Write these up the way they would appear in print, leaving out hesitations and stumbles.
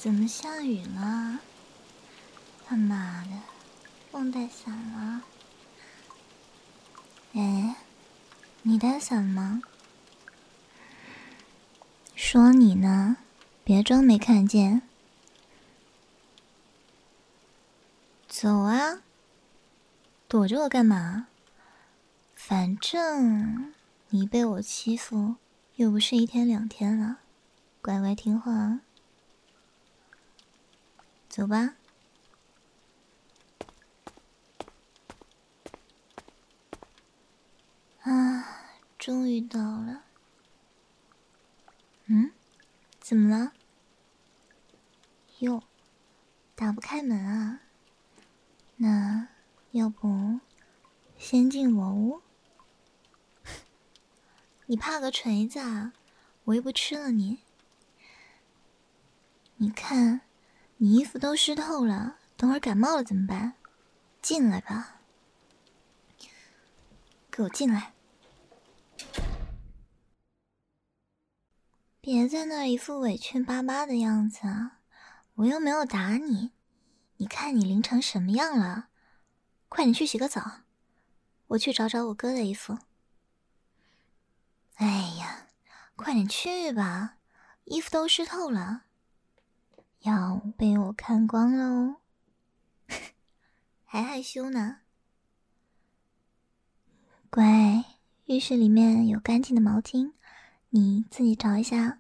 怎么下雨了？他妈的，忘带伞了。哎，你带伞吗？说你呢，别装没看见。走啊，躲着我干嘛？反正你被我欺负又不是1天2天了，乖乖听话啊。走吧。啊，终于到了。怎么了？哟，打不开门啊？那要不先进我屋？你怕个锤子啊！我又不吃了你。你看，你衣服都湿透了，等会儿感冒了怎么办？进来吧，给我进来！别在那一副委屈巴巴的样子啊！我又没有打你，你看你淋成什么样了？快点去洗个澡，我去找找我哥的衣服。哎呀，快点去吧，衣服都湿透了，要被我看光了哦。还害羞呢？乖，浴室里面有干净的毛巾，你自己找一下。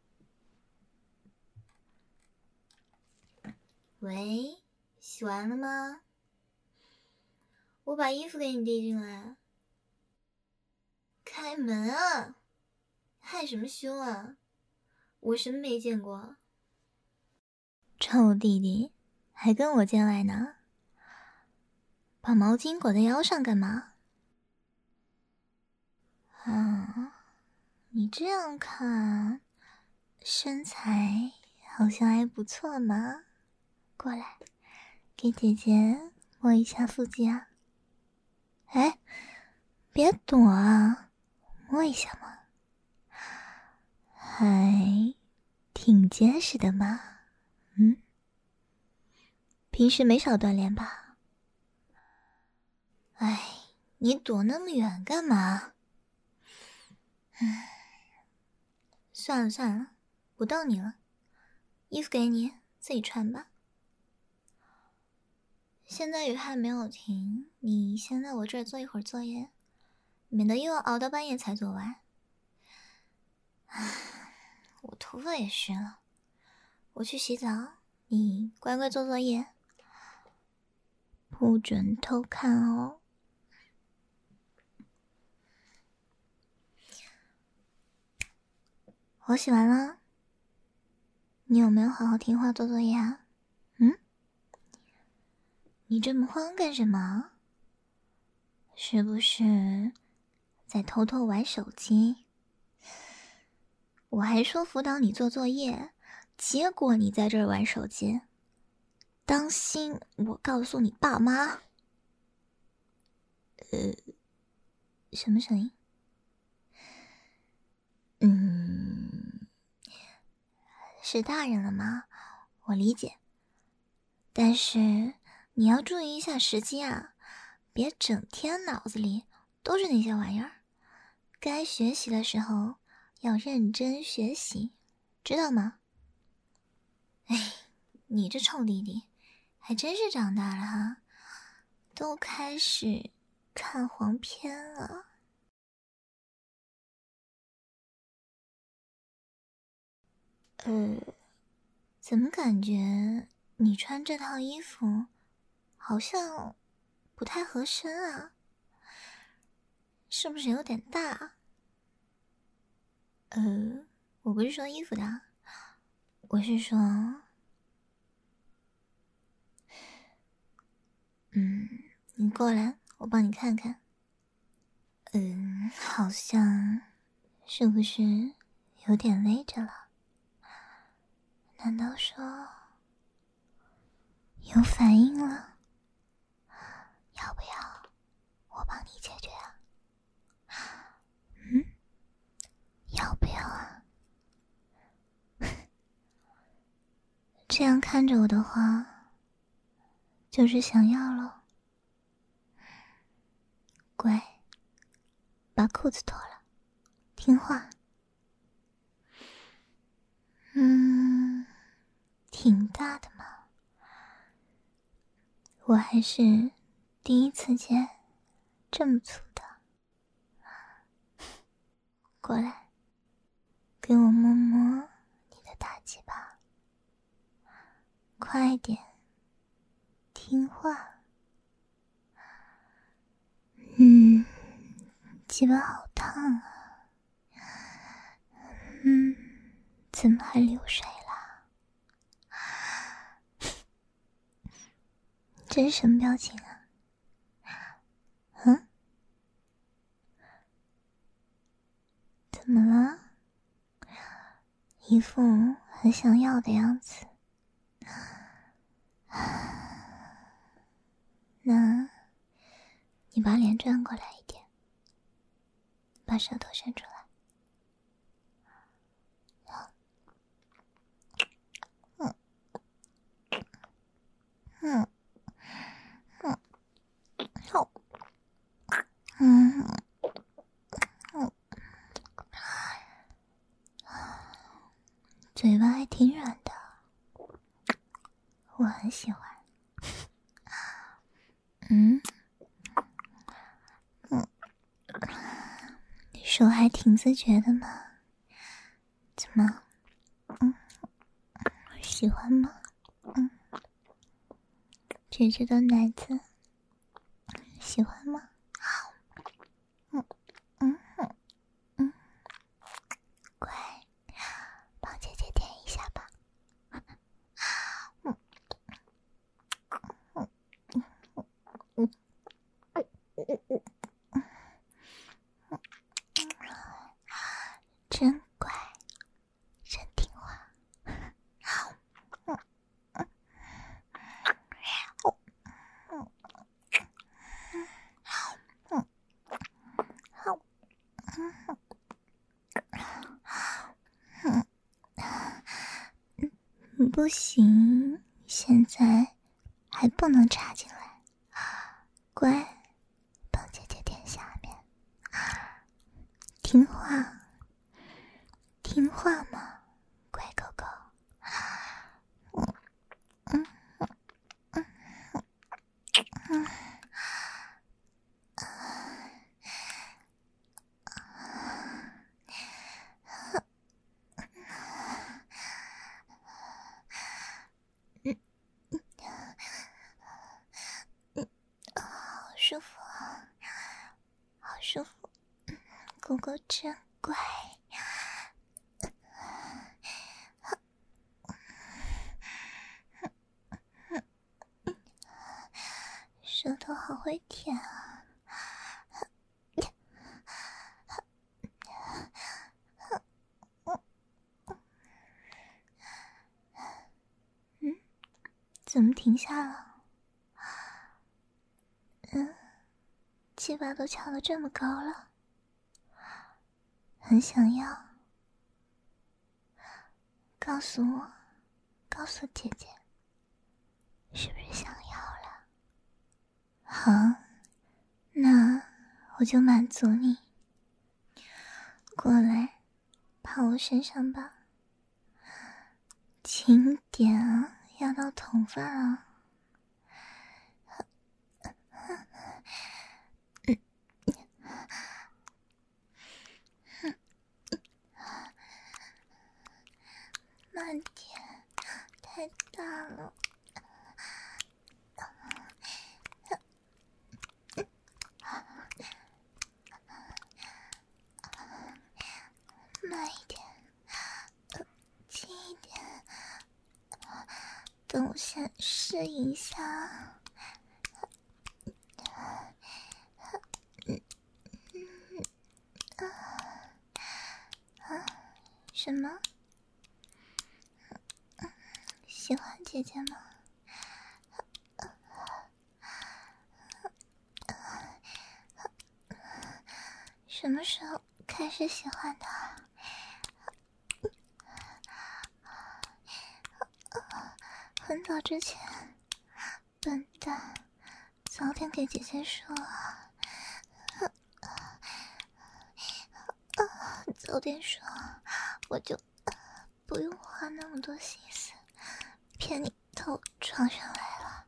喂，洗完了吗？我把衣服给你递进来。开门啊！害什么羞啊？我什么没见过？臭弟弟，还跟我见外呢？把毛巾裹在腰上干嘛？啊，你这样看，身材好像还不错嘛。过来，给姐姐摸一下腹肌啊！哎，别躲啊，摸一下嘛。还挺结实的嘛。平时没少锻炼吧？哎，你躲那么远干嘛？算了算了，不逗你了。衣服给你，自己穿吧。现在雨还没有停，你先在我这儿做一会儿作业，免得又要熬到半夜才做完。我头发也湿了，我去洗澡，你乖乖做作业，不准偷看哦。我洗完了，你有没有好好听话做作业啊？你这么慌干什么？是不是在偷偷玩手机？我还说辅导你做作业，结果你在这儿玩手机，当心我告诉你爸妈。什么声音？是大人了吗？我理解，但是你要注意一下时机啊，别整天脑子里都是那些玩意儿。该学习的时候要认真学习，知道吗？哎，你这臭弟弟还真是长大了哈，都开始看黄片了。怎么感觉你穿这套衣服好像不太合身啊？是不是有点大？我不是说衣服的，我是说，你过来，我帮你看看。好像是不是有点勒着了？难道说有反应了？要不要我帮你解决啊？要不要啊？这这样看着我的话，就是想要了。乖，把裤子脱了，听话。挺大的嘛，我还是第一次见这么粗的。过来，给我摸摸你的大鸡巴，快点，听话。鸡巴好烫啊。怎么还流水了？这是什么表情啊？怎么了？一副很想要的样子。那，你把脸转过来一点，把舌头伸出来。嘴巴还挺软的，我很喜欢。手还挺自觉的嘛，怎么？喜欢吗？姐姐的奶子，喜欢吗？乖，帮姐姐舔一下吧。真乖，真听话。不行，现在还不能插进来。乖，帮姐姐舔下面。听话，听话嘛，乖狗狗。好舒服啊，好舒服，狗狗真乖。舌头好会舔啊。怎么停下了？鸡巴都翘得这么高了，很想要。告诉我，告诉姐姐，是不是想要了？好，那我就满足你。过来，趴我身上吧，轻点啊，压到头发啊。慢点，太大了。慢一点，轻一点。等我先适应一下。什么？喜欢姐姐吗？什么时候开始喜欢的啊？ 很早之前，笨蛋早点给姐姐说早点说，我就不用花那么多心思骗你头撞上来了。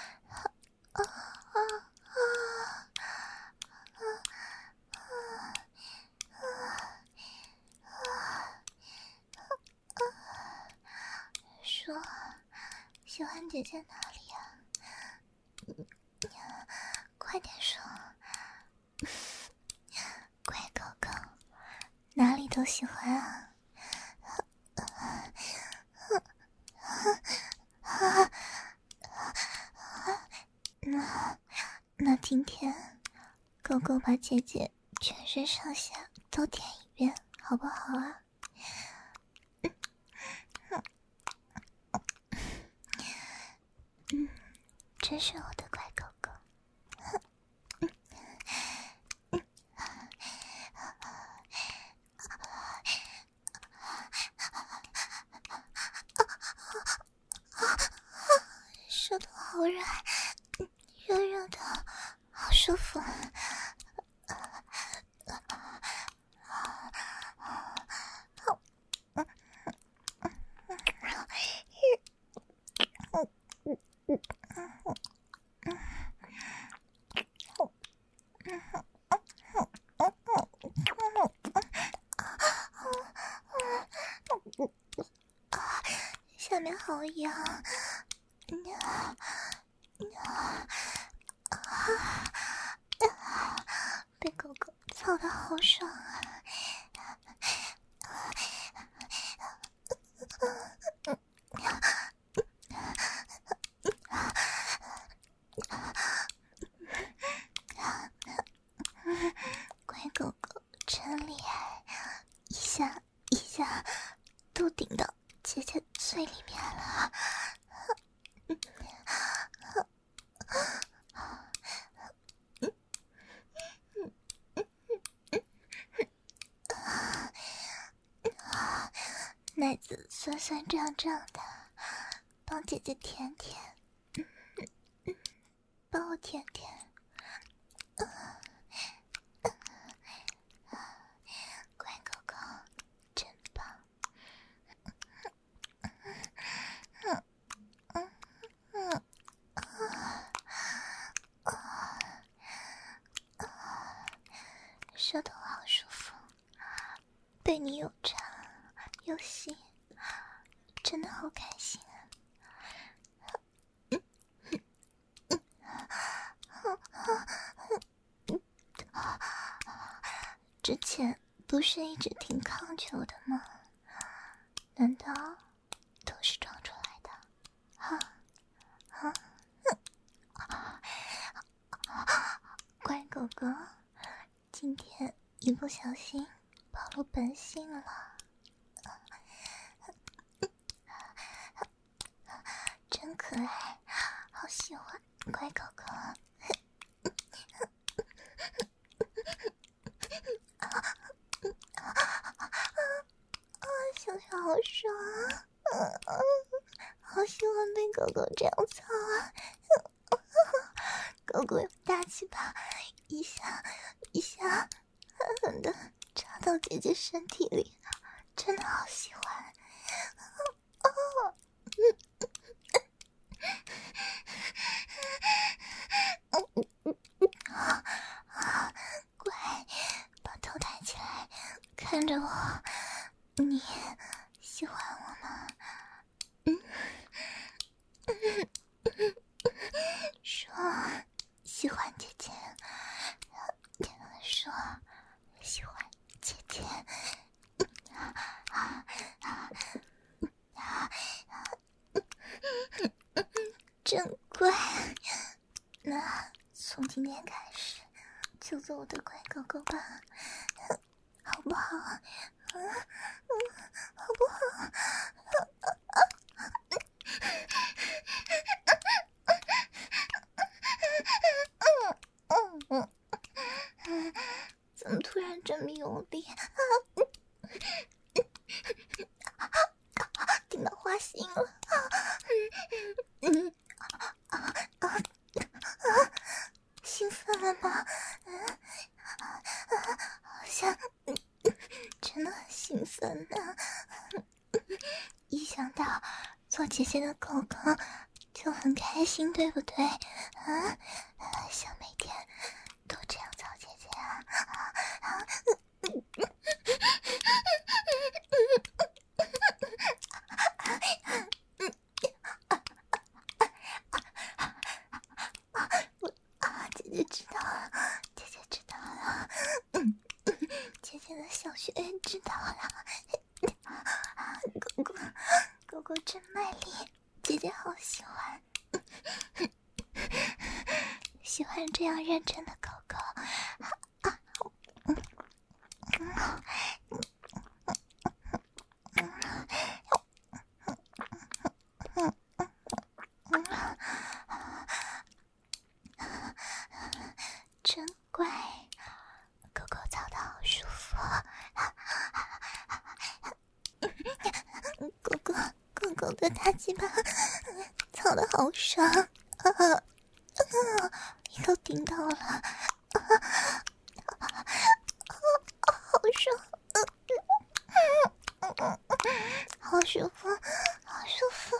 说，喜欢姐姐哪里啊？快点说，乖狗狗，哪里都喜欢啊。那今天狗狗把姐姐全身上下都舔一遍好不好啊？真是我的乖狗狗。舌头好软，热热的，好舒服。下面好痒，被狗狗操得好爽啊！乖狗狗真厉害，一下一下都顶到姐姐嘴里面了。奶子酸酸胀胀的，帮姐姐舔舔，帮我舔舔。乖狗狗真棒。舌头好舒服，被你又插又吸，真的好开心啊！之前不是一直挺抗拒的吗？难道都是装出来的？乖狗狗，今天一不小心暴露本性了。真可爱，好喜欢乖狗狗。小小好爽啊！好喜欢被狗狗这样操啊！狗狗有大气巴，一下一下狠狠的插到姐姐身体里，真的好喜欢。乖，把头抬起来，看着我，你喜欢我吗？说喜欢姐姐，说喜欢姐姐。真乖，那从今天开始就做我的乖狗狗吧，好不好？好不好？怎么突然这么用力？顶到花心了！ 奋了吗？好像真的很兴奋呢。一想到做姐姐的狗狗就很开心，对不对？想每天都这样操姐姐啊！姐姐知道了，姐姐知道了，姐姐的小学也知道了。狗狗真卖力，姐姐好喜欢，喜欢这样认真的狗狗。真乖，狗狗操得好舒服。狗狗的大鸡巴操得好爽，又顶到了，好爽，好舒服，好舒服。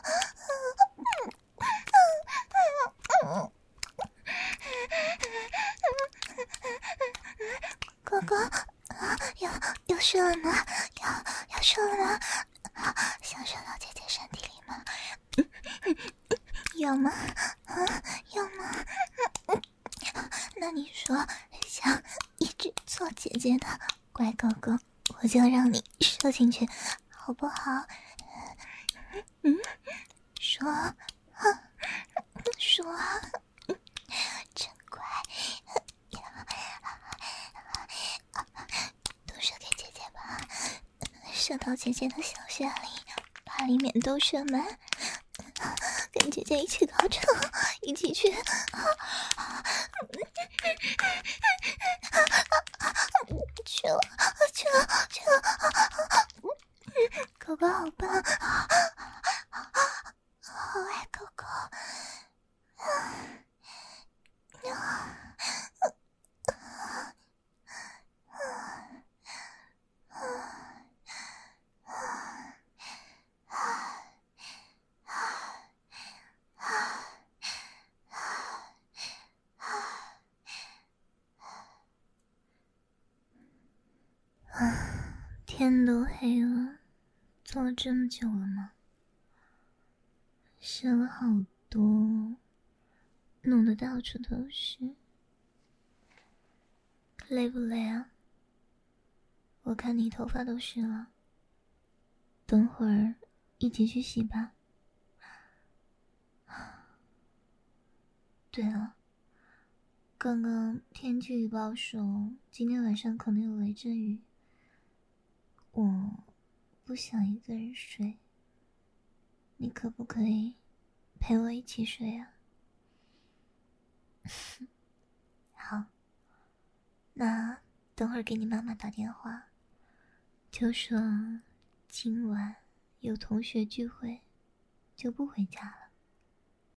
狗狗要射了吗？要射了吗？想射到姐姐身体里吗？有吗？有吗？那你说想一直做姐姐的乖狗狗，我就让你射进去，好不好？说，说，真乖，都射给姐姐吧，射到姐姐的小穴里，把里面都射满，跟姐姐一起高潮，一起去。去了，狗狗好棒，好爱狗狗。天都黑了，做了这么久了吗？射了好多，弄得到处都是，累不累啊？我看你头发都湿了，等会儿一起去洗吧。对了，刚刚天气预报说今天晚上可能有雷阵雨，我不想一个人睡，你可不可以陪我一起睡啊？好，那等会儿给你妈妈打电话，就说今晚有同学聚会，就不回家了。